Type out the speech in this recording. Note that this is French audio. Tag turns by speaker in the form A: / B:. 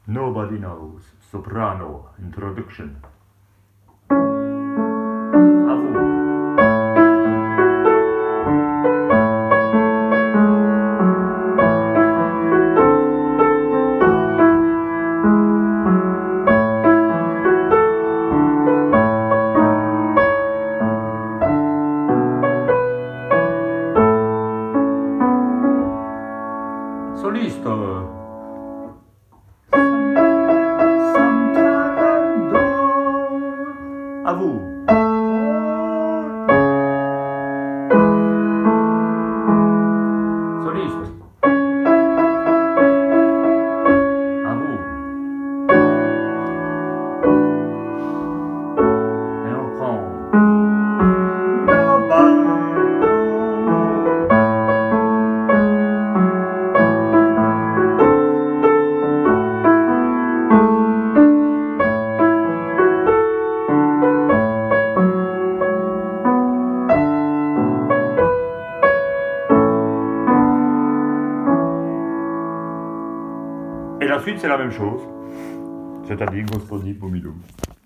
A: Nobody knows. Soprano, introduction. À vous. Soliste. À vous. Soliste. À vous. Et on prend. Et la suite, c'est la même chose. C'est-à-dire Gospodi Pomidou.